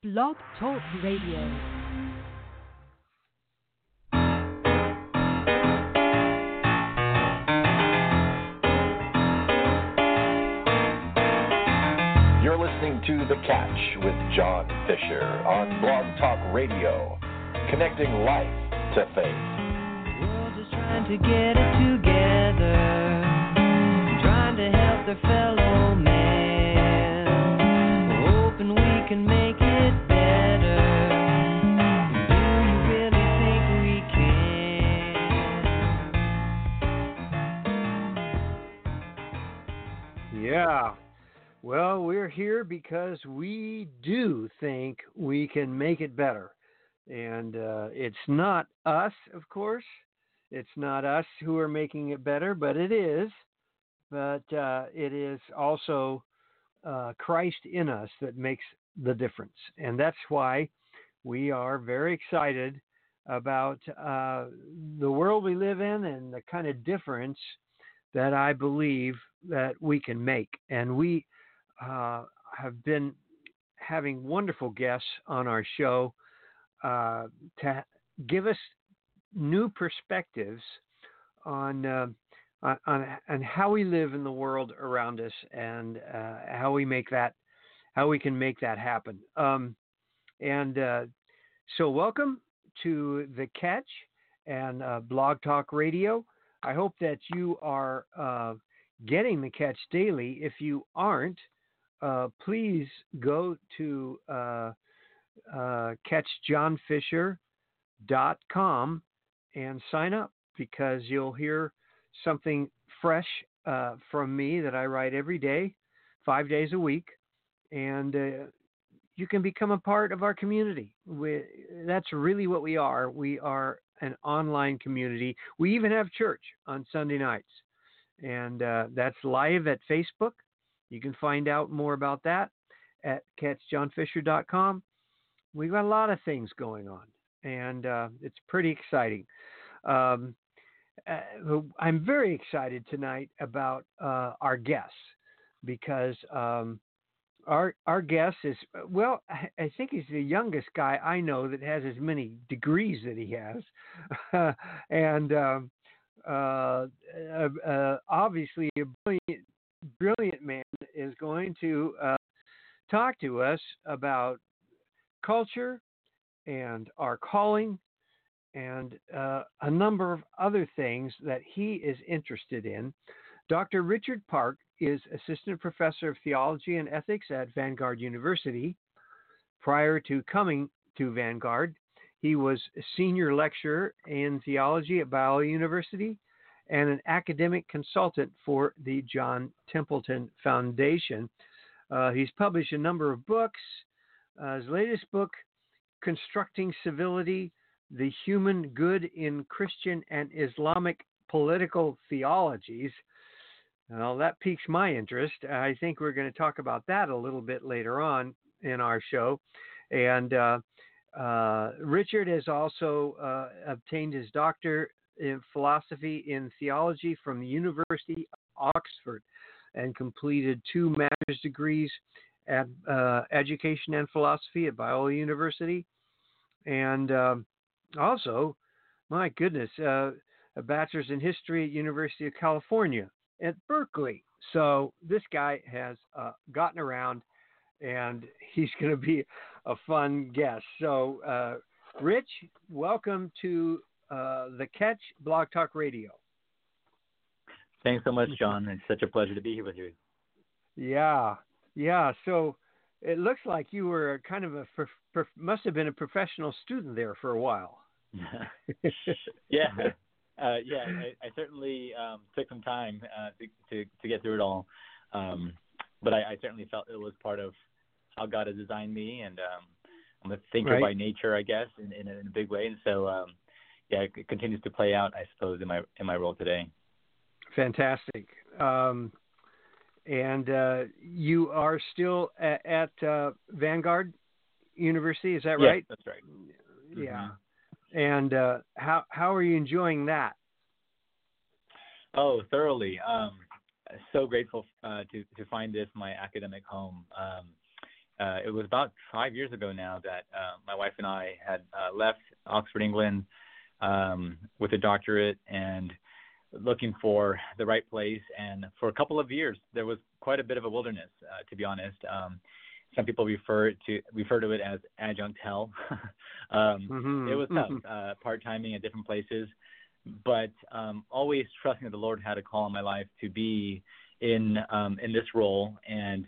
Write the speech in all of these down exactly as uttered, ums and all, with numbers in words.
Blog Talk Radio. You're listening to The Catch with John Fisher on Blog Talk Radio, connecting life to faith. The world is trying to get it together, trying to help their fellow man, hoping we can make it better. Do you really think we can? Yeah. Well, we're here because we do think we can make it better. And uh, it's not us, of course. It's not us who are making it better, but it is. But uh, it is also uh, Christ in us that makes the difference. And that's why we are very excited about uh, the world we live in and the kind of difference that I believe that we can make. And we uh, have been having wonderful guests on our show uh, to give us new perspectives on, uh, on, on on how we live in the world around us and uh, how we make that, how we can make that happen. Um, and uh, so, welcome to The Catch and uh, Blog Talk Radio. I hope that you are uh, getting The Catch daily. If you aren't, uh, please go to uh, uh, catch john fisher dot com and sign up, because you'll hear something fresh uh, from me that I write every day, five days a week, and uh, you can become a part of our community. We, that's really what we are. We are an online community. We even have church on Sunday nights, and uh, that's live at Facebook. You can find out more about that at catch john fisher dot com. We've got a lot of things going on, and uh, it's pretty exciting. Um, uh, I'm very excited tonight about uh, our guests, because um, our our guest is, well, I, I think he's the youngest guy I know that has as many degrees that he has, and um, uh, uh, uh, obviously a brilliant, brilliant man is going to uh, talk to us about culture and our calling and uh, a number of other things that he is interested in. Doctor Richard Park is Assistant Professor of Theology and Ethics at Vanguard University. Prior to coming to Vanguard, he was a Senior Lecturer in Theology at Biola University and an academic consultant for the John Templeton Foundation. Uh, he's published a number of books. Uh, his latest book, Constructing Civility, The Human Good in Christian and Islamic Political Theologies. Well, that piques my interest. I think we're going to talk about that a little bit later on in our show. And uh, uh, Richard has also uh, obtained his doctor in philosophy in theology from the University of Oxford and completed two master's degrees at uh, Education and Philosophy at Biola University. And um, also, my goodness, uh, a bachelor's in history at University of California at Berkeley. So this guy has uh, gotten around, and he's going to be a fun guest. So, uh, Rich, welcome to uh, The Catch Blog Talk Radio. Thanks so much, John. It's such a pleasure to be here with you. Yeah, yeah. So it looks like you were kind of a prof- prof- must have been a professional student there for a while. yeah, uh, yeah. I, I certainly um, took some time uh, to, to to get through it all, um, but I, I certainly felt it was part of how God has designed me, and um, I'm a thinker right. by nature, I guess, in, in, a, in a big way. And so, um, yeah, it continues to play out, I suppose, in my in my role today. Fantastic. Um, and uh, you are still at, at uh, Vanguard University, is that yes, right? That's right. Yeah. Mm-hmm. And uh, how how are you enjoying that? Oh, thoroughly. Um, so grateful uh, to to find this my academic home. Um, uh, it was about five years ago now that uh, my wife and I had uh, left Oxford, England, um, with a doctorate and looking for the right place. And for a couple of years, there was quite a bit of a wilderness, uh, to be honest. Um, some people refer to refer to it as adjunct hell. um, mm-hmm. It was tough, uh, part-timing at different places, but um, always trusting that the Lord had a call in my life to be in um, in this role. And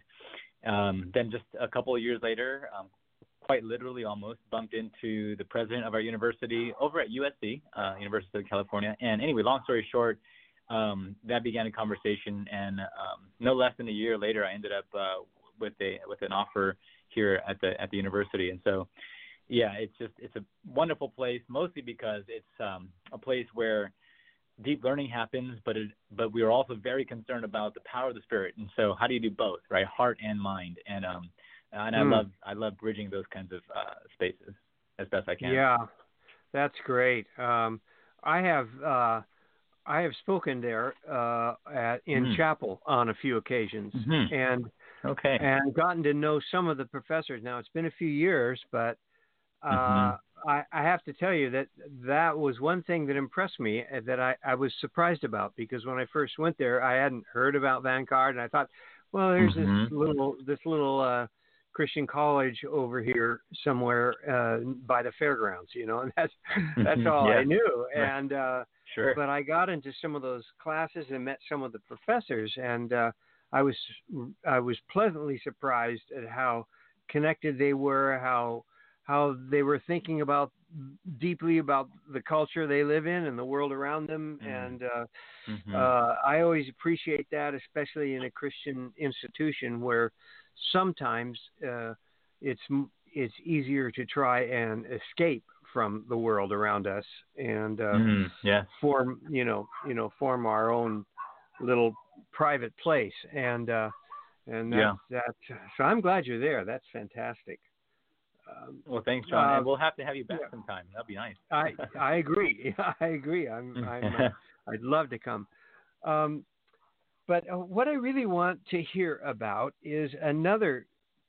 um, then just a couple of years later, um, quite literally almost, bumped into the president of our university over at U S C, uh, University of California. And anyway, long story short, um, that began a conversation, and um, no less than a year later, I ended up uh, with a with an offer here at the at the university. And so, yeah, it's just it's a wonderful place, mostly because it's um, a place where deep learning happens, but it, but we are also very concerned about the power of the Spirit. And so, how do you do both, right? Heart and mind. And um, and I mm. love I love bridging those kinds of uh, spaces as best I can. Yeah, that's great. Um, I have uh, I have spoken there uh, at, in mm. chapel on a few occasions, mm-hmm. and okay, and gotten to know some of the professors. Now it's been a few years, but uh, mm-hmm. I, I have to tell you that that was one thing that impressed me, that I, I was surprised about, because when I first went there, I hadn't heard about Vanguard, and I thought, well, there's mm-hmm. this little this little uh, Christian college over here somewhere uh, by the fairgrounds, you know, and that's that's all yeah. I knew. And uh, sure. but I got into some of those classes and met some of the professors, and uh, I was I was pleasantly surprised at how connected they were, how how they were thinking about deeply about the culture they live in and the world around them. Mm. And uh, mm-hmm. uh, I always appreciate that, especially in a Christian institution where sometimes uh, it's it's easier to try and escape from the world around us and uh, mm, yeah. form you know you know form our own little private place. And uh, and that's, yeah. that's so I'm glad you're there. That's fantastic. Um, well, thanks, John. uh, and we'll have to have you back yeah. sometime. That'd be nice. I I agree. I agree. I'm, I'm uh, I'd love to come. Um, but uh, what I really want to hear about is another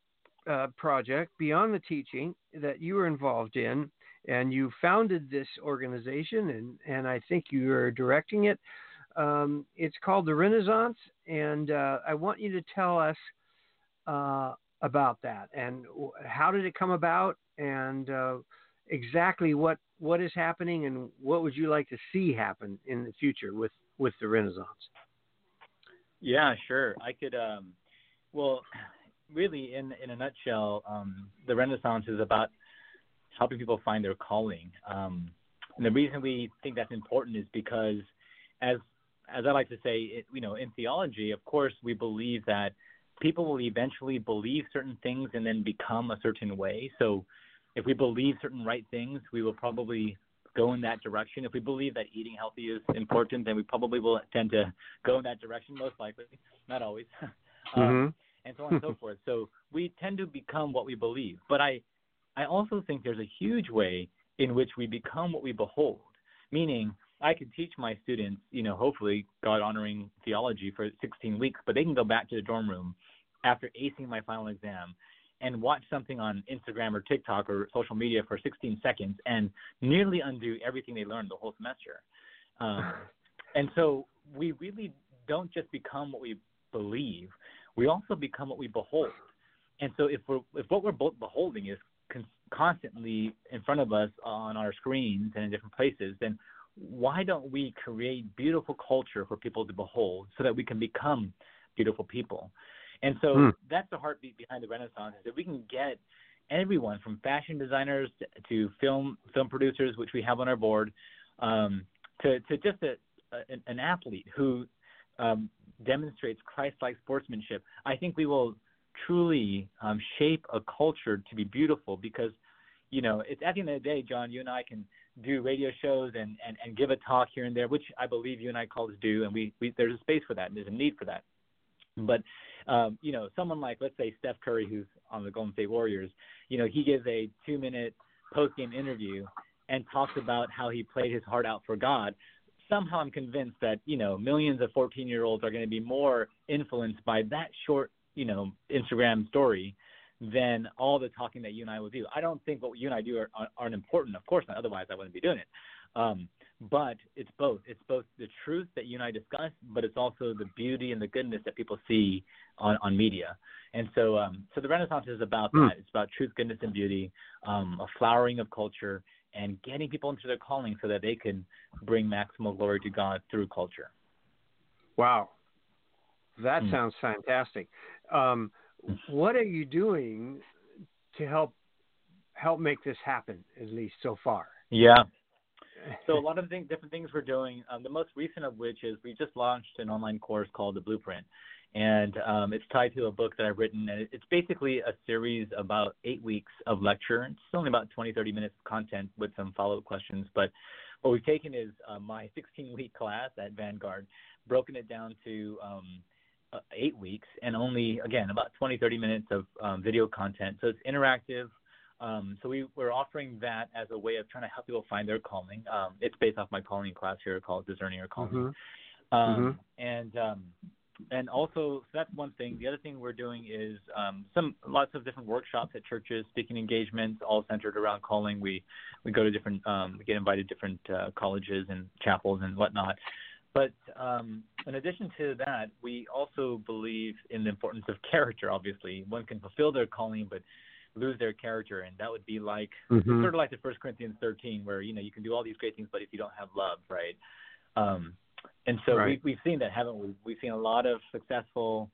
uh, project beyond the teaching that you were involved in, and you founded this organization, and, and I think you are directing it. Um, it's called the Renaissance, and uh, I want you to tell us uh, about that, and how did it come about, and uh, exactly what, what is happening, and what would you like to see happen in the future with, with the Renaissance? Yeah, sure. I could, um, well, really in, in a nutshell, um, the Renaissance is about helping people find their calling. Um, and the reason we think that's important is because, as as I like to say, it, you know, in theology, of course, we believe that people will eventually believe certain things and then become a certain way. So if we believe certain right things, we will probably go in that direction. If we believe that eating healthy is important, then we probably will tend to go in that direction, most likely, not always, um, mm-hmm. and so on and so forth. So we tend to become what we believe. But I, I also think there's a huge way in which we become what we behold, meaning I could teach my students, you know, hopefully God-honoring theology for sixteen weeks, but they can go back to the dorm room after acing my final exam and watch something on Instagram or TikTok or social media for sixteen seconds and nearly undo everything they learned the whole semester. Um, and so we really don't just become what we believe, we also become what we behold. And so if we're if what we're beholding is con- constantly in front of us on our screens and in different places, then why don't we create beautiful culture for people to behold so that we can become beautiful people? And so hmm. that's the heartbeat behind the Renaissance, is that we can get everyone from fashion designers to, to film film producers, which we have on our board, um, to, to just a, a, an athlete who um, demonstrates Christ-like sportsmanship. I think we will truly um, shape a culture to be beautiful because, you know, it's at the end of the day, John, you and I can do radio shows and, and, and give a talk here and there, which I believe you and I college do, and we, we there's a space for that and there's a need for that. But, um, you know, someone like, let's say, Steph Curry, who's on the Golden State Warriors, you know, he gives a two-minute post-game interview and talks about how he played his heart out for God. Somehow I'm convinced that, you know, millions of fourteen-year-olds are going to be more influenced by that short, you know, Instagram story than all the talking that you and I will do. I don't think what you and I do are, are, aren't important. Of course not. Otherwise, I wouldn't be doing it. Um, but it's both. It's both the truth that you and I discuss, but it's also the beauty and the goodness that people see on, on media. And so um, so the Renaissance is about mm. that. It's about truth, goodness, and beauty, um, a flowering of culture, and getting people into their calling so that they can bring maximal glory to God through culture. Wow. That Mm. sounds fantastic. Um, what are you doing to help help make this happen, at least so far? Yeah. So a lot of things, different things we're doing. Um, the most recent of which is we just launched an online course called The Blueprint, and um, it's tied to a book that I've written. And it's basically a series about eight weeks of lecture. It's only about twenty, thirty minutes of content with some follow-up questions. But what we've taken is uh, my sixteen-week class at Vanguard, broken it down to um, uh, eight weeks, and only, again, about twenty, thirty minutes of um, video content. So it's interactive. Um, so we, we're offering that as a way of trying to help people find their calling. Um, it's based off my calling class here called Discerning Your Calling. Mm-hmm. Um, mm-hmm. And um, and also, so that's one thing. The other thing we're doing is um, some lots of different workshops at churches, speaking engagements, all centered around calling. We we go to different, um, we get invited to different uh, colleges and chapels and whatnot. But um, in addition to that, we also believe in the importance of character. Obviously, one can fulfill their calling, but lose their character, and that would be like Mm-hmm. it's sort of like the First Corinthians thirteen, where you know you can do all these great things, but if you don't have love, right? Um, and so Right. we, we've seen that, haven't we? We've seen a lot of successful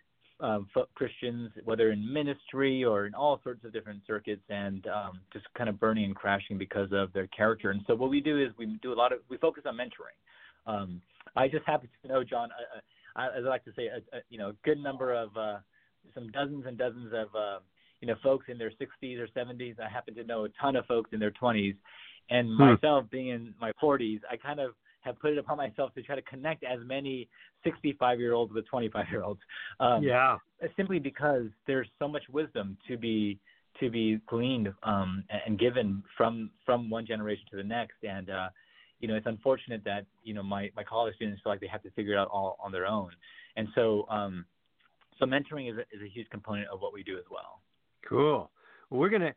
um, Christians, whether in ministry or in all sorts of different circuits, and um, just kind of burning and crashing because of their character. And so what we do is we do a lot of we focus on mentoring. Um, I just happen to know, John, I, I, as I like to say, a, a, you know, a good number of uh, some dozens and dozens of uh, you know, folks in their sixties or seventies. I happen to know a ton of folks in their twenties. And Hmm. myself being in my forties, I kind of have put it upon myself to try to connect as many sixty-five-year-olds with twenty-five-year-olds. Um, Yeah. Simply because there's so much wisdom to be to be gleaned um, and given from from one generation to the next. And, uh, you know, it's unfortunate that, you know, my, my college students feel like they have to figure it out all on their own. And so um, so mentoring is a, is a huge component of what we do as well. Cool. Well, we're going to,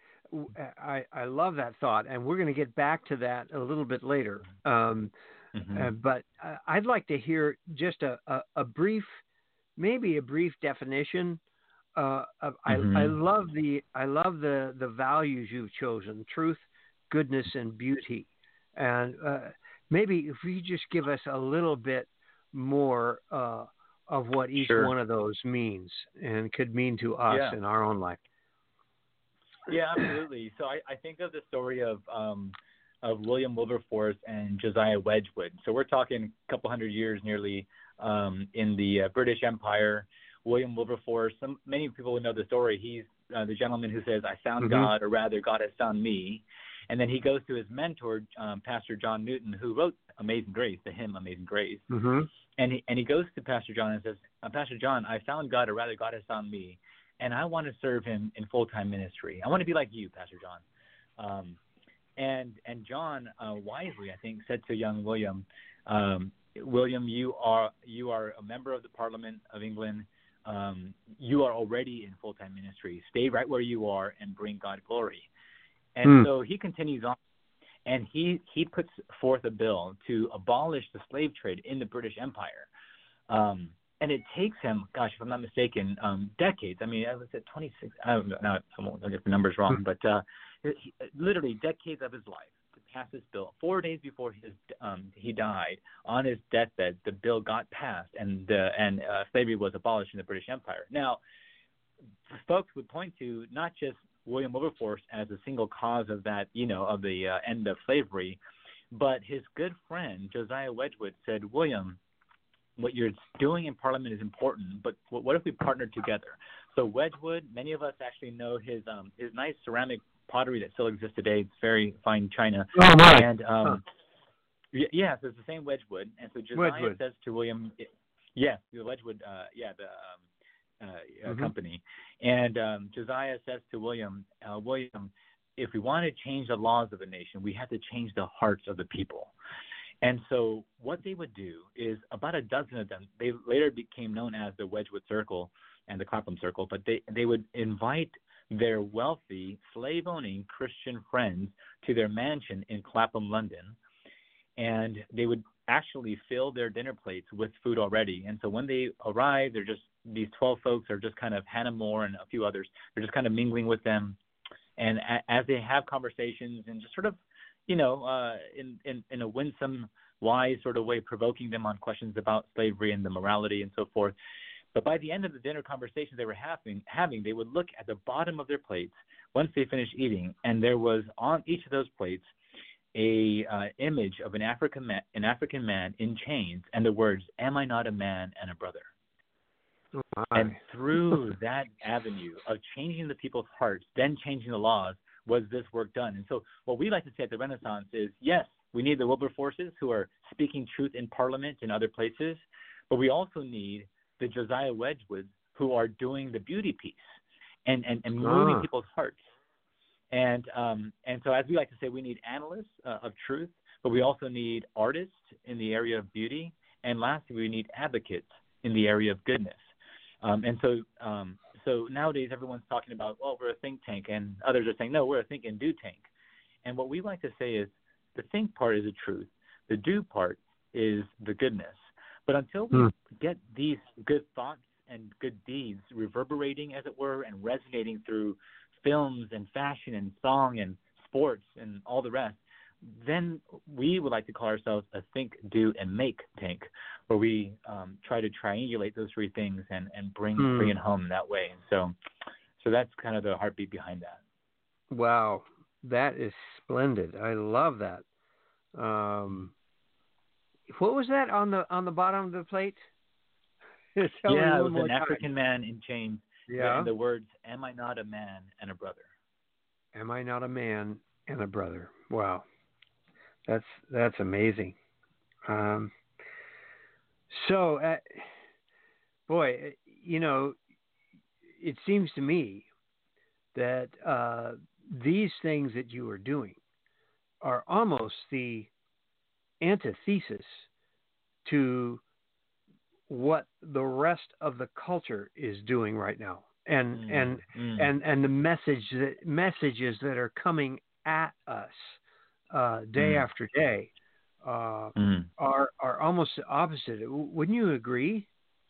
I, I love that thought, and we're going to get back to that a little bit later. Um, Mm-hmm. uh, but uh, I'd like to hear just a, a, a brief, maybe a brief definition. Uh, of, Mm-hmm. I, I love the, I love the, the values you've chosen: truth, goodness, and beauty. And uh, maybe if you just give us a little bit more uh, of what each Sure. one of those means and could mean to us Yeah. in our own life. Yeah, absolutely. So I, I think of the story of um, of William Wilberforce and Josiah Wedgwood. So we're talking a couple hundred years nearly um, in the uh, British Empire. William Wilberforce, some, many people would know the story. He's uh, the gentleman who says, I found Mhm. God, or rather God has found me. And then he goes to his mentor, um, Pastor John Newton, who wrote Amazing Grace, the hymn Amazing Grace. Mm-hmm. And he, and he goes to Pastor John and says, uh, Pastor John, I found God, or rather God has found me, and I want to serve him in full-time ministry. I want to be like you, Pastor John. Um, and and John uh, wisely, I think, said to young William, um, William, you are you are a member of the Parliament of England. Um, you are already in full-time ministry. Stay right where you are and bring God glory. And Hmm. so he continues on, and he, he puts forth a bill to abolish the slave trade in the British Empire. Um, and it takes him, gosh, if I'm not mistaken, um, decades. I mean, I was at twenty-six. I don't know. I won't I'll get the numbers wrong, but uh, he, literally decades of his life to pass this bill. Four days before his um, he died, on his deathbed, the bill got passed, and uh, and uh, slavery was abolished in the British Empire. Now, folks would point to not just William Wilberforce as a single cause of that, you know, of the uh, end of slavery, but his good friend Josiah Wedgwood said, William, what you're doing in Parliament is important, but what if we partnered together? So Wedgwood, many of us actually know his um, his nice ceramic pottery that still exists today. It's very fine china. Oh, my. And um, Huh. y- yeah, so it's the same Wedgwood. And so Josiah Wedgwood. says to William, yes, the Wedgwood, uh, yeah, the um, uh, uh, Mhm. company. And um, Josiah says to William, uh, William, if we want to change the laws of a nation, we have to change the hearts of the people. And so what they would do is about a dozen of them, they later became known as the Wedgwood Circle and the Clapham Circle, but they, they would invite their wealthy, slave-owning Christian friends to their mansion in Clapham, London, and they would actually fill their dinner plates with food already. And so when they arrive, they're just, these twelve folks are just kind of Hannah More and a few others. They're just kind of mingling with them. And a, as they have conversations and just sort of, you know, uh, in, in, in a winsome, wise sort of way, provoking them on questions about slavery and the morality and so forth. But by the end of the dinner conversations they were having, having, they would look at the bottom of their plates once they finished eating, and there was on each of those plates a uh, image of an African man, an African man in chains, and the words, "Am I not a man and a brother?" Oh, and through that avenue of changing the people's hearts, then changing the laws, was this work done. And so what we like to say at the Renaissance is, yes, we need the Wilberforces who are speaking truth in Parliament and other places, but we also need the Josiah Wedgwoods who are doing the beauty piece and, and, and moving ah. people's hearts. And um, and so, as we like to say, we need analysts uh, of truth, but we also need artists in the area of beauty, and lastly, we need advocates in the area of goodness. Um, and so, um, so nowadays, everyone's talking about, well, we're a think tank, and others are saying, no, we're a think and do tank. And what we like to say is, the think part is the truth, the do part is the goodness. But until we hmm. get these good thoughts and good deeds reverberating, as it were, and resonating through films and fashion and song and sports and all the rest, then we would like to call ourselves a think, do, and make tank, where we um, try to triangulate those three things and, and bring hmm. bring it home that way. And so, so that's kind of the heartbeat behind that. Wow, that is splendid. I love that. Um, what was that on the on the bottom of the plate? Tell yeah, me it one was more an time. African man in chains. Yeah. And the words, "Am I not a man and a brother?" Am I not a man and a brother? Wow, that's that's amazing. Um, so, uh, boy, you know, it seems to me that uh, these things that you are doing are almost the antithesis to what the rest of the culture is doing right now, and Mm, and mm. and and the message that messages that are coming at us uh, day Mm. after day uh, Mm. are are almost the opposite. Wouldn't you agree?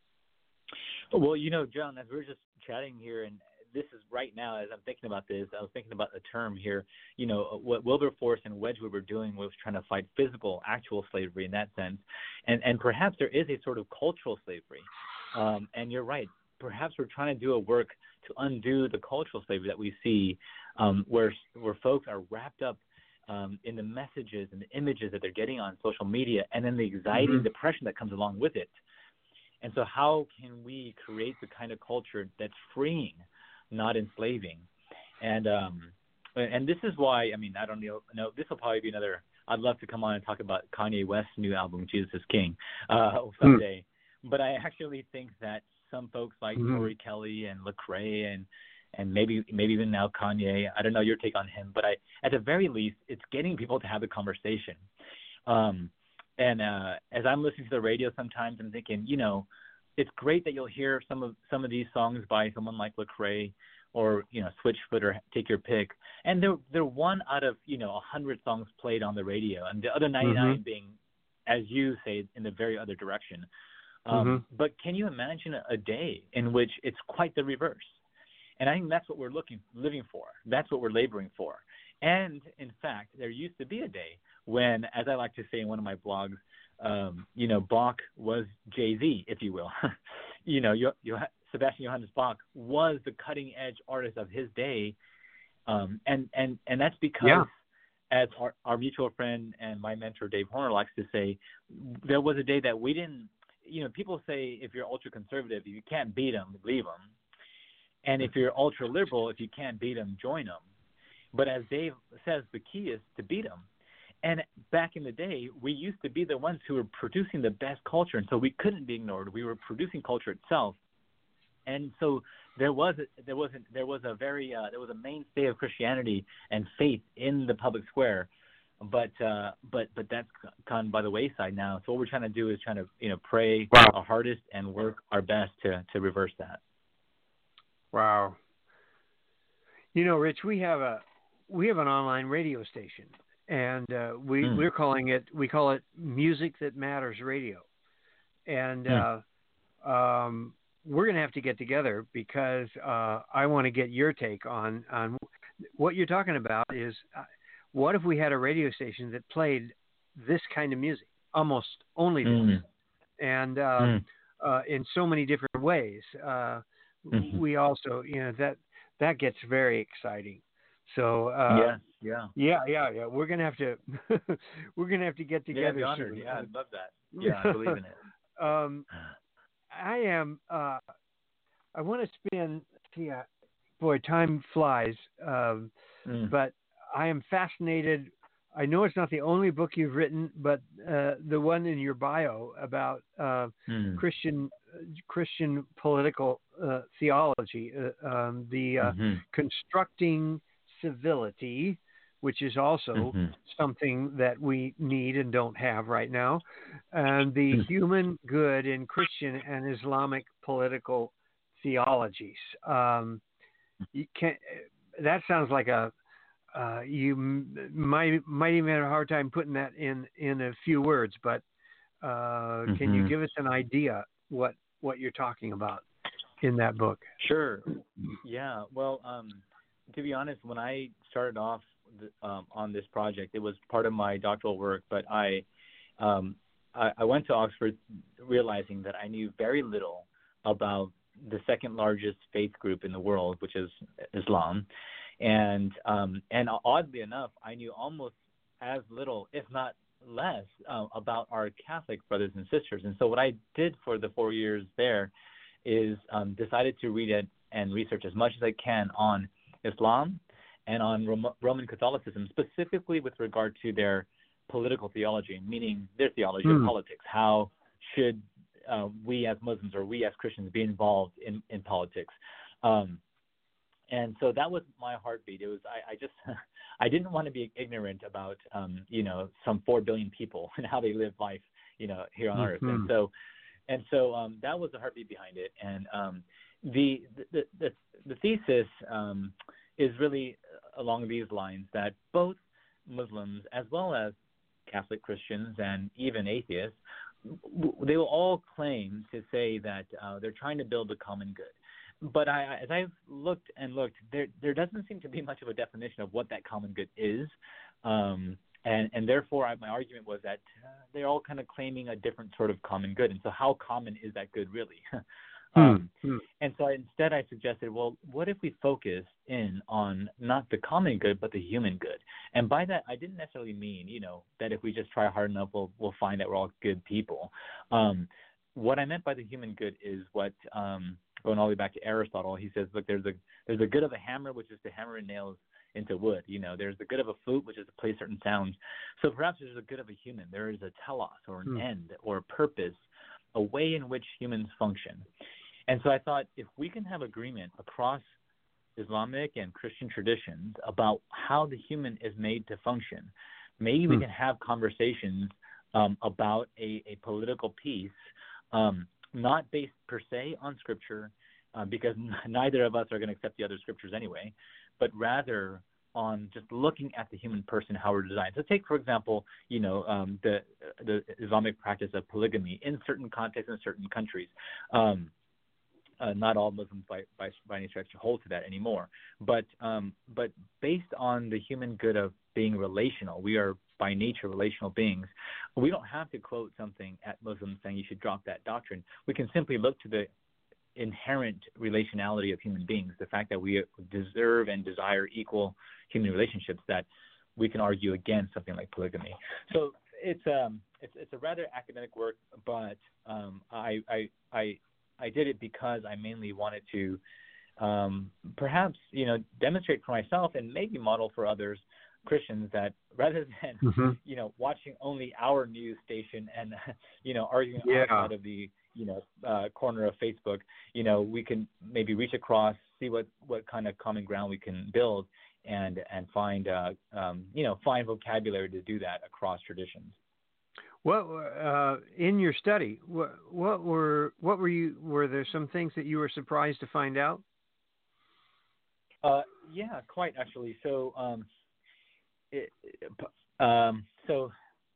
Well, you know, John, as we're just chatting here, and this is right now, as I'm thinking about this, I was thinking about a term here. You know, what Wilberforce and Wedgwood were doing was trying to fight physical, actual slavery in that sense. And and perhaps there is a sort of cultural slavery. Um, and you're right. Perhaps we're trying to do a work to undo the cultural slavery that we see, um, where where folks are wrapped up um, in the messages and the images that they're getting on social media, and then the anxiety Mm-hmm. and depression that comes along with it. And so how can we create the kind of culture that's freeing, not enslaving? And um, and this is why, I mean, I don't know, no, this will probably be another, I'd love to come on and talk about Kanye West's new album, Jesus is King, uh, someday. Mm. But I actually think that some folks like Mm-hmm. Tori Kelly and Lecrae and and maybe maybe even now Kanye, I don't know your take on him, but I, at the very least, it's getting people to have the conversation. Um, and uh, as I'm listening to the radio sometimes, I'm thinking, you know, it's great that you'll hear some of some of these songs by someone like Lecrae or, you know, Switchfoot or take your pick. And they're, they're one out of, you know, one hundred songs played on the radio, and the other ninety-nine mm-hmm. being, as you say, in the very other direction. Um, mm-hmm. But can you imagine a day in which it's quite the reverse? And I think that's what we're looking, living for. That's what we're laboring for. And, in fact, there used to be a day when, as I like to say in one of my blogs, um, you know, Bach was Jay-Z, if you will. you know, you, you, Sebastian Johannes Bach was the cutting-edge artist of his day. Um, and, and, and that's because, yeah. as our, our mutual friend and my mentor, Dave Horner, likes to say, there was a day that we didn't, you know, people say if you're ultra-conservative, if you can't beat them, leave them. And if you're ultra-liberal, if you can't beat them, join them. But as Dave says, the key is to beat them. And back in the day, we used to be the ones who were producing the best culture, and so we couldn't be ignored. We were producing culture itself. And so there was a, there was a, there was a very uh, there was a mainstay of Christianity and faith in the public square, but uh, but but that's gone by the wayside now. So what we're trying to do is trying to you know pray wow. our hardest and work our best to to reverse that. Wow. You know, Rich, we have a we have an online radio station, and uh, we Mm. we're calling it we call it Music That Matters Radio, and Mm. uh, um, we're going to have to get together because uh, I want to get your take on on what you're talking about. Is uh, what if we had a radio station that played this kind of music, almost only this, Mm. and uh, Mm. uh, in so many different ways. Uh, Mhm. We also, you know, that that gets very exciting. So uh, yeah, yeah. yeah, yeah, yeah. We're gonna have to we're gonna have to get Yeah, I'd together be honored. soon. Yeah, I'd love that. Yeah, I believe in it. um, I am. Uh, I want to spend. See, uh, boy, time flies. Um, Mm. but I am fascinated. I know it's not the only book you've written, but uh, the one in your bio about uh, Mm. Christian Christian political uh, theology, uh, um, the uh, Mhm. constructing civility, which is also Mhm. something that we need and don't have right now, and the Mm. human good in Christian and Islamic political theologies. Um, you can that sounds like a uh, you m- might might even have a hard time putting that in, in a few words, but uh, can you Mhm. give us an idea what what you're talking about in that book? Sure. Yeah. Well, um, to be honest, when I started off the, um, on this project, it was part of my doctoral work, but I, um, I, I went to Oxford realizing that I knew very little about the second largest faith group in the world, which is Islam. And um, and oddly enough, I knew almost as little, if not less, uh, about our Catholic brothers and sisters. And so what I did for the four years there is um, decided to read it and research as much as I can on Islam and on Rom- Roman Catholicism, specifically with regard to their political theology, meaning their theology Hmm. of politics. How should uh, we as Muslims or we as Christians be involved in, in politics? Um, and so that was my heartbeat. It was I, I just I didn't want to be ignorant about um, you know some four billion people and how they live life you know here on Earth. And Mhm. so and so um, that was the heartbeat behind it. And um, the, the the the thesis um, is really along these lines, that both Muslims as well as Catholic Christians and even atheists, they will all claim to say that uh, they're trying to build a common good. But I, as I've looked and looked, there there doesn't seem to be much of a definition of what that common good is, um, and and therefore I, my argument was that uh, they're all kind of claiming a different sort of common good, and so how common is that good really? um, Hmm. and so I, instead I suggested, well, what if we focus in on not the common good but the human good? And by that I didn't necessarily mean you know that if we just try hard enough we'll we'll find that we're all good people. Um, what I meant by the human good is what um, going all the way back to Aristotle, he says, look, there's a there's a good of a hammer, which is to hammer in nails into wood. You know, there's the good of a flute, which is to play certain sounds. So perhaps there's a good of a human. There is a telos, or an Hmm. end, or a purpose, a way in which humans function. And so I thought, if we can have agreement across Islamic and Christian traditions about how the human is made to function, maybe we Hmm. can have conversations um, about a, a political piece, um, not based per se on Scripture, uh, because neither of us are going to accept the other Scriptures anyway, but rather on just looking at the human person, how we're designed. So take, for example, you know, um, the the Islamic practice of polygamy in certain contexts in certain countries. Um, Uh, not all Muslims by, by, by any stretch hold to that anymore. But um, but based on the human good of being relational, we are by nature relational beings. We don't have to quote something at Muslims saying you should drop that doctrine. We can simply look to the inherent relationality of human beings, the fact that we deserve and desire equal human relationships, that we can argue against something like polygamy. So it's um it's it's a rather academic work, but um, I I I I did it because I mainly wanted to um, perhaps, you know, demonstrate for myself and maybe model for others, Christians, that rather than, Mm-hmm. you know, watching only our news station and, you know, arguing Yeah. outside of the, you know, uh, corner of Facebook, you know, we can maybe reach across, see what, what kind of common ground we can build and, and find, uh, um, you know, find vocabulary to do that across traditions. What uh, in your study? What, what were what were you? Were there some things that you were surprised to find out? Uh, yeah, quite actually. So, um, it, um, so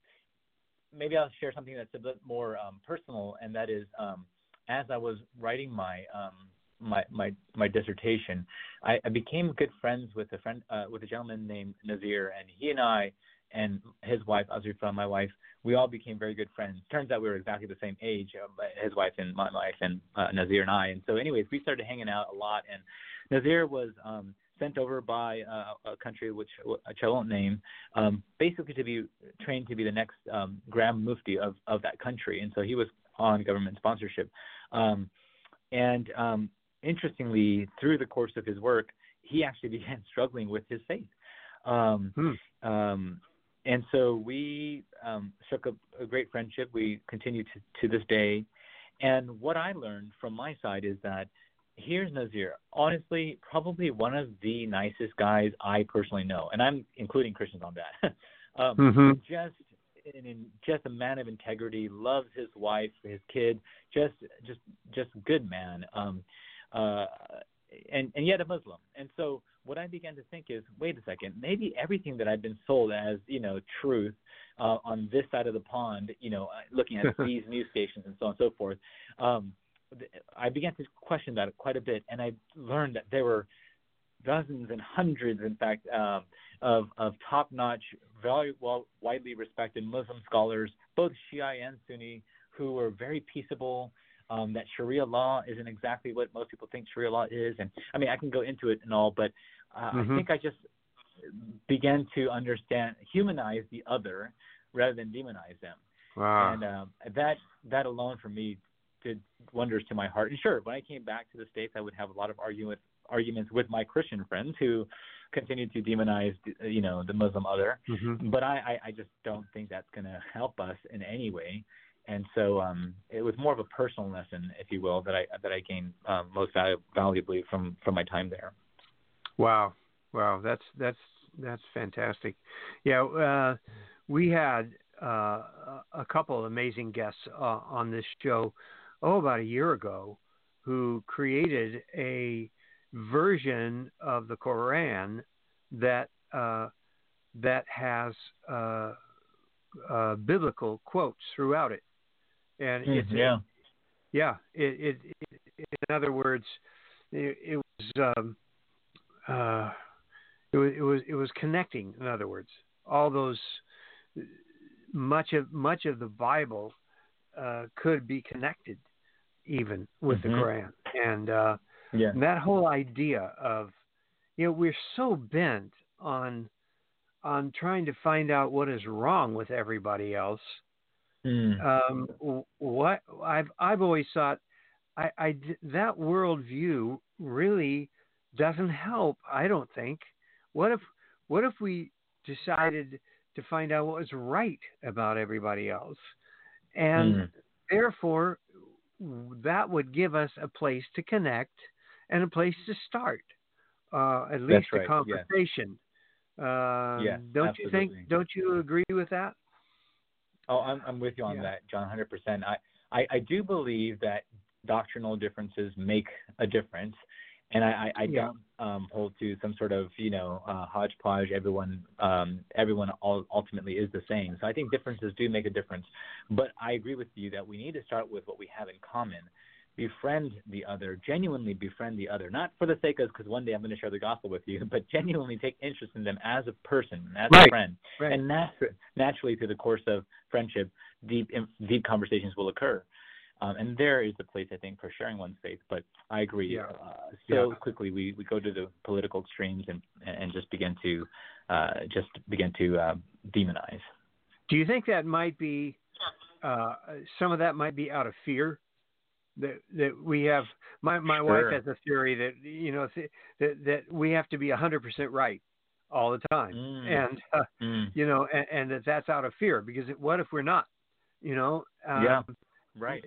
maybe I'll share something that's a bit more um, personal, and that is, um, as I was writing my um, my my my dissertation, I, I became good friends with a friend uh, with a gentleman named Nazir, and he and I and his wife Azrifa, my wife, we all became very good friends. Turns out we were exactly the same age, uh, his wife and my wife and uh, Nazir and I. And so, anyways, we started hanging out a lot. And Nazir was um, sent over by uh, a country which, which I won't name, um, basically to be trained to be the next um, Grand Mufti of, of that country. And so he was on government sponsorship. Um, and um, interestingly, through the course of his work, he actually began struggling with his faith. Um, hmm. um, and so we um, struck a, a great friendship. We continue to, to this day. And what I learned from my side is that here's Nazir, honestly, probably one of the nicest guys I personally know, and I'm including Christians on that. um, mm-hmm. Just, in, in, just a man of integrity, loves his wife, his kid, just, just, just good man, um, uh, and and yet a Muslim. And so what I began to think is, wait a second, maybe everything that I've been sold as, you know, truth uh, on this side of the pond, you know, looking at these news stations and so on and so forth. Um, I began to question that quite a bit, and I learned that there were dozens and hundreds, in fact, um, of, of top-notch, very well, widely respected Muslim scholars, both Shia and Sunni, who were very peaceable, um, that Sharia law isn't exactly what most people think Sharia law is. And, I mean, I can go into it and all, but uh, mm-hmm. I think I just began to understand, humanize the other rather than demonize them. Wow. And um, that that alone for me did wonders to my heart. And sure, when I came back to the States, I would have a lot of argument, arguments with my Christian friends who continued to demonize, you know, the Muslim other. Mm-hmm. But I, I, I just don't think that's going to help us in any way. And so um, it was more of a personal lesson, if you will, that I that I gained um, most valu- valuably from, from my time there. Wow, wow, that's that's that's fantastic. Yeah, uh, we had uh, a couple of amazing guests uh, on this show. Oh, about a year ago, who created a version of the Quran that uh, that has uh, uh, biblical quotes throughout it, and mm, it's yeah, a, yeah. It, it, it, in other words, it, it was um, uh, it was it was it was connecting. In other words, all those much of much of the Bible uh, could be connected even with mm-hmm. the Quran, and, uh, yeah. and that whole idea of, you know, we're so bent on on trying to find out what is wrong with everybody else. Mm. Um, what I've I've always thought, I, I that worldview really doesn't help. I don't think. What if what if we decided to find out what was right about everybody else, and mm. therefore that would give us a place to connect and a place to start, uh, at least right. a conversation. Yeah. Uh, yeah, don't absolutely. you think? Don't you agree with that? Oh, I'm, I'm with you on yeah. that, John, one hundred percent. I, I, I do believe that doctrinal differences make a difference, and I, I, I yeah. don't um, hold to some sort of, you know, uh, hodgepodge. Everyone, um, everyone all, ultimately is the same. So I think differences do make a difference. But I agree with you that we need to start with what we have in common. Befriend the other, genuinely befriend the other, not for the sake of, because one day I'm going to share the gospel with you, but genuinely take interest in them as a person, as right. a friend. Right. And nat- naturally, through the course of friendship, deep, deep conversations will occur. Um, and there is the place, I think, for sharing one's faith. But I agree. Yeah. Uh, so yeah. quickly, we, we go to the political extremes and, and just begin to uh, just begin to uh, demonize. Do you think that might be uh, some of that might be out of fear? That that we have, my my sure. wife has a theory that, you know, that that we have to be a hundred percent right all the time, mm. and uh, mm. you know, and, and that that's out of fear, because what if we're not, you know? Um, yeah, right.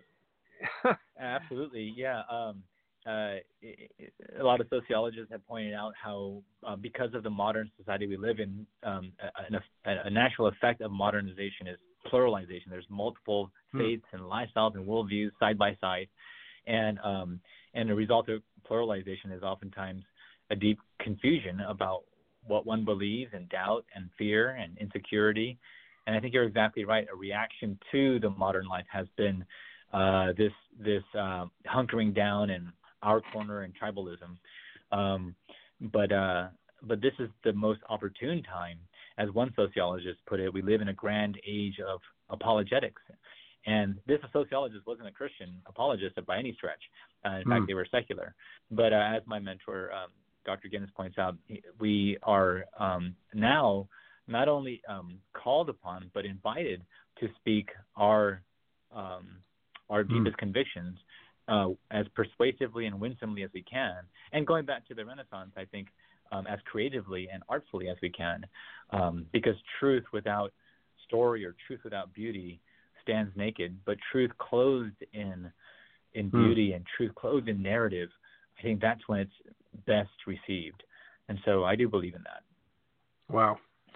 Absolutely, yeah. Um, uh, it, it, a lot of sociologists have pointed out how uh, because of the modern society we live in, um, a, a, a natural effect of modernization is pluralization. There's multiple faiths hmm. and lifestyles and worldviews side by side, and um, and the result of pluralization is oftentimes a deep confusion about what one believes, and doubt and fear and insecurity. And I think you're exactly right. A reaction to the modern life has been uh, this this uh, hunkering down in our corner and tribalism. Um, but uh, but this is the most opportune time. As one sociologist put it, we live in a grand age of apologetics. And this sociologist wasn't a Christian apologist by any stretch. Uh, in mm. fact, they were secular. But uh, as my mentor, um, Doctor Guinness, points out, we are um, now not only um, called upon, but invited to speak our um, our deepest mm. convictions uh, as persuasively and winsomely as we can. And going back to the Renaissance, I think um, as creatively and artfully as we can, um, because truth without story or truth without beauty stands naked, but truth clothed in in beauty mm. and truth clothed in narrative, I think that's when it's best received. And so I do believe in that. Wow.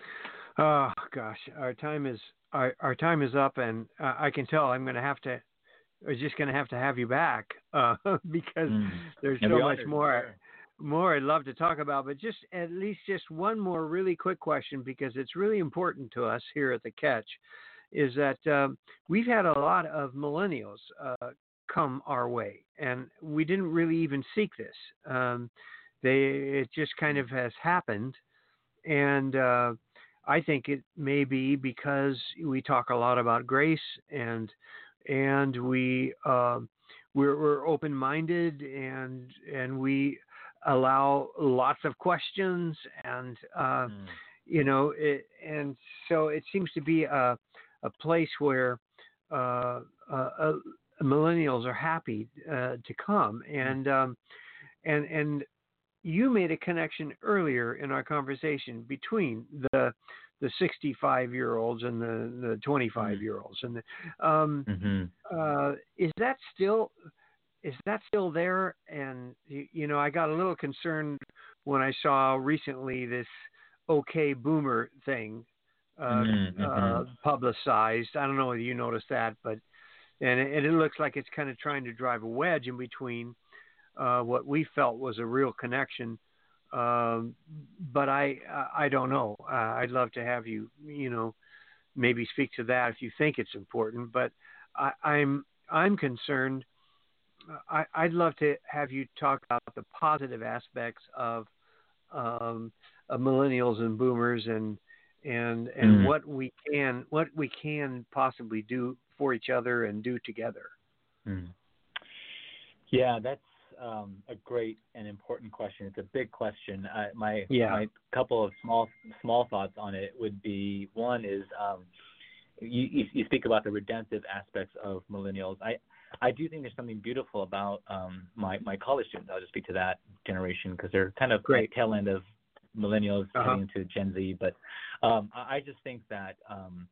Oh gosh, our time is our, our time is up, and uh, I can tell I'm going to have to. I'm just going to have to have you back uh, because mm. there's so much more. Sure. More I'd love to talk about, but just at least just one more really quick question, because it's really important to us here at The Catch, is that um, we've had a lot of millennials uh, come our way, and we didn't really even seek this. Um, they it just kind of has happened, and uh, I think it may be because we talk a lot about grace, and and we uh, we're, we're open-minded, and and we allow lots of questions, and uh, mm. you know, it, and so it seems to be a a place where uh, uh, uh, millennials are happy uh, to come, and um, and and you made a connection earlier in our conversation between the the sixty-five year olds and the the twenty-five year olds, and the, um, mm-hmm. uh, is that still is that still there? And you, you know, I got a little concerned when I saw recently this OK Boomer thing uh, mm-hmm. uh, publicized. I don't know whether you noticed that, but and it, and it looks like it's kind of trying to drive a wedge in between uh, what we felt was a real connection. Um, but I I don't know. Uh, I'd love to have you, you know, maybe speak to that if you think it's important. But I, I'm I'm concerned. I, I'd love to have you talk about the positive aspects of, um, of millennials and boomers, and and and mm. what we can what we can possibly do for each other and do together. Mm. Yeah, that's um, a great and important question. It's a big question. Uh, my yeah. my couple of small small thoughts on it would be, one is um, you, you speak about the redemptive aspects of millennials. I I do think there's something beautiful about um, my, my college students. I'll just speak to that generation because they're kind of Great. Like tail end of millennials uh-huh. heading into Gen Z. But um, I, I just think that um,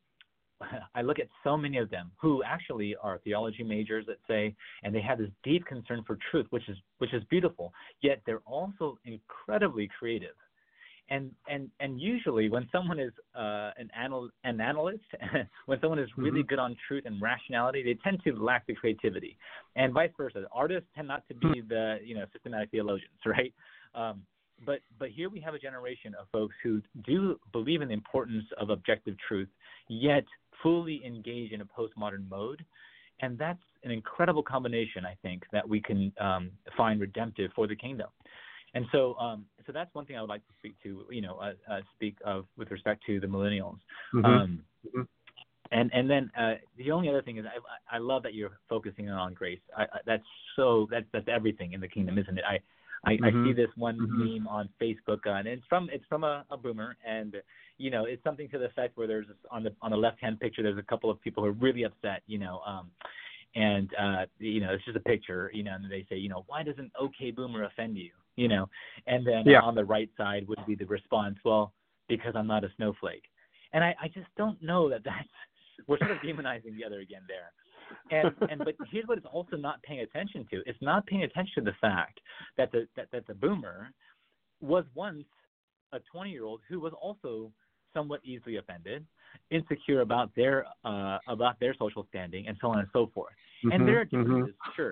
I look at so many of them who actually are theology majors, let's say, and they have this deep concern for truth, which is which is beautiful. Yet they're also incredibly creative. And and and usually when someone is uh, an anal an analyst, when someone is really mm-hmm. good on truth and rationality, they tend to lack the creativity, and vice versa. Artists tend not to be the you know systematic theologians, right? Um, but but here we have a generation of folks who do believe in the importance of objective truth, yet fully engage in a postmodern mode, and that's an incredible combination, I think, that we can um, find redemptive for the kingdom. And so, um, so that's one thing I would like to speak to, you know, uh, uh, speak of with respect to the millennials. Mm-hmm. Um, mm-hmm. And and then uh, the only other thing is I I love that you're focusing on grace. I, I, that's so that's that's everything in the kingdom, isn't it? I I, mm-hmm. I see this one mm-hmm. meme on Facebook, uh, and it's from it's from a, a boomer, and you know it's something to the effect where there's this, on the on the left hand picture there's a couple of people who are really upset, you know. Um, And, uh, you know, it's just a picture, you know, and they say, you know, why doesn't OK Boomer offend you? You know, and then yeah. on the right side would be the response, well, because I'm not a snowflake. And I, I just don't know that that's, we're sort of demonizing the other again there. And, and but here's what it's also not paying attention to. It's not paying attention to the fact that the, that, that the boomer was once a twenty-year-old who was also somewhat easily offended, insecure about their uh, about their social standing, and so on and so forth. Mm-hmm, and there are differences, mm-hmm. sure,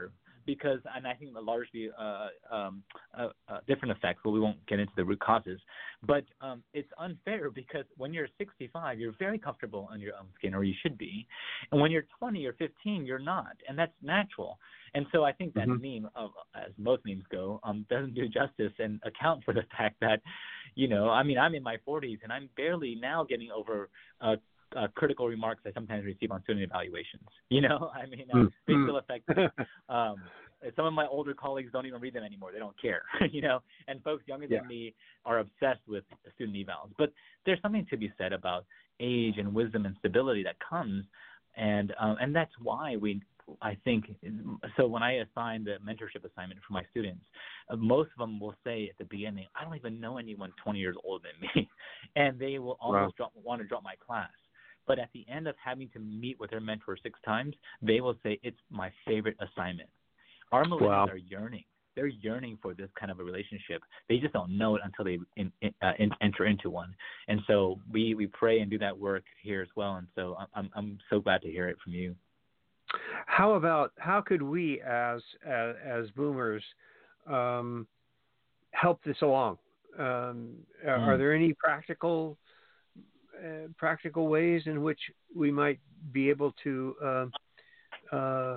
because, and I think largely uh, um, uh, uh, different effects, but we won't get into the root causes. But um, it's unfair because when you're sixty-five, you're very comfortable in your own skin, or you should be. And when you're twenty or fifteen, you're not. And that's natural. And so I think that mm-hmm. meme, of, as most memes go, um, doesn't do justice and account for the fact that, you know, I mean, I'm in my forties and I'm barely now getting over uh, uh, critical remarks I sometimes receive on student evaluations. You know, I mean, uh, they still affect me. Um, some of my older colleagues don't even read them anymore. They don't care, you know, and folks younger yeah. than me are obsessed with student evals. But there's something to be said about age and wisdom and stability that comes. And um, and that's why we, I think, so when I assign the mentorship assignment for my students, uh, most of them will say at the beginning, I don't even know anyone twenty years older than me. And they will almost wow. drop, want to drop my class. But at the end of having to meet with their mentor six times, they will say, it's my favorite assignment. Our millennials wow. are yearning. They're yearning for this kind of a relationship. They just don't know it until they in, in, uh, in, enter into one. And so we, we pray and do that work here as well. And so I'm I'm so glad to hear it from you. How about how could we as as, as boomers um, help this along? Um, mm. Are there any practical uh, practical ways in which we might be able to, uh, uh,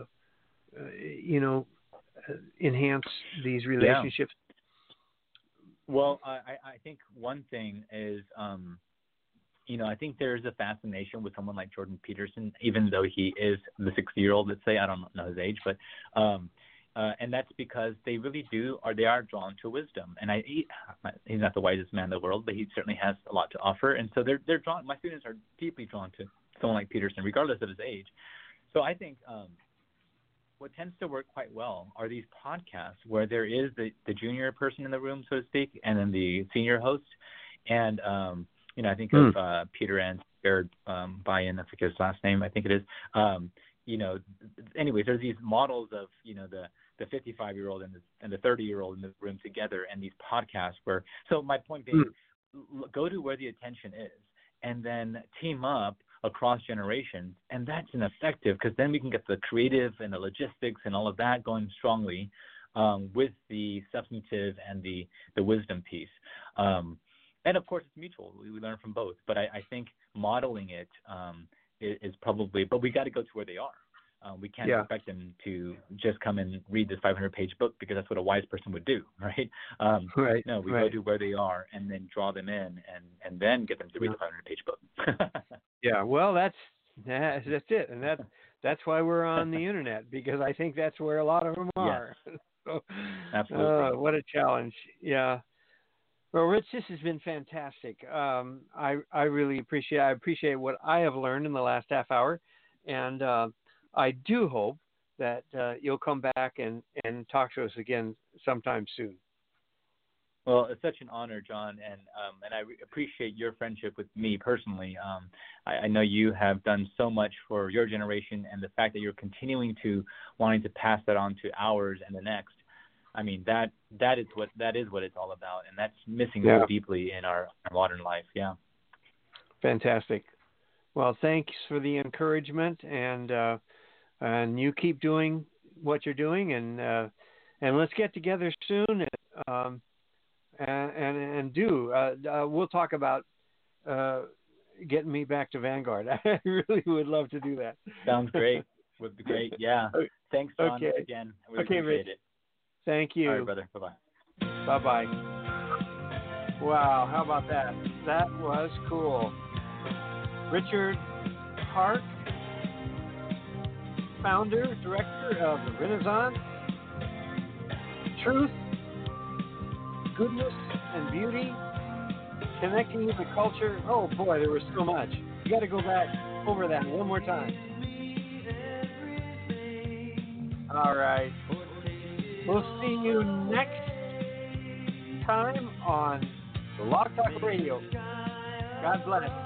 you know, enhance these relationships? Yeah. Well, I, I think one thing is, um, you know, I think there is a fascination with someone like Jordan Peterson, even though he is the sixty-year-old, let's say. I don't know his age, but um, uh, and that's because they really do, or they are drawn to wisdom. And I, he, he's not the wisest man in the world, but he certainly has a lot to offer. And so they're they're drawn. My students are deeply drawn to someone like Peterson, regardless of his age. So I think um, what tends to work quite well are these podcasts where there is the, the junior person in the room, so to speak, and then the senior host. And um, you know, I think mm. of uh, Peter and Jared um, Buy-in, I forget his last name, I think it is. Um, you know, anyways, there's these models of, you know, the, the fifty-five-year-old and the, and the thirty-year-old in the room together, and these podcasts where, so my point being, mm. go to where the attention is, and then team up across generations, and that's ineffective because then we can get the creative and the logistics and all of that going strongly um, with the substantive and the, the wisdom piece. Um, and, of course, it's mutual. We, we learn from both. But I, I think modeling it um, is, is probably – but we got to go to where they are. Um, we can't yeah. expect them to just come and read this five hundred page book because that's what a wise person would do, right? Um, right. No, we right. go to where they are and then draw them in and, and then get them to read yeah. the five hundred page book. Yeah, well, that's that's it, and that that's why we're on the internet, because I think that's where a lot of them are. Yes. So, absolutely. Uh, what a challenge! Yeah. Well, Rich, this has been fantastic. Um, I I really appreciate I appreciate what I have learned in the last half hour, and uh, I do hope that uh, you'll come back and, and talk to us again sometime soon. Well, it's such an honor, John, and um, and I re- appreciate your friendship with me personally. Um, I, I know you have done so much for your generation, and the fact that you're continuing to wanting to pass that on to ours and the next. I mean, that that is what that is what it's all about, and that's missing yeah. so deeply in our, our modern life. Yeah. Fantastic. Well, thanks for the encouragement, and uh, and you keep doing what you're doing, and uh, and let's get together soon. And, um, And, and and do uh, uh, we'll talk about uh, getting me back to Vanguard. I really would love to do that. Sounds great. Would be great. Yeah. Thanks, John. Okay. Again. We okay, appreciate Rich. it. Thank you. All right, brother. Bye bye. Bye bye. Wow, how about that? That was cool. Richard Park, founder, director of the Renaissance, Truth, Goodness and Beauty, Connecting with the Culture. Oh boy, there was so much. You got to go back over that one more time. All right. We'll see you next time on Blog Talk Radio. God bless.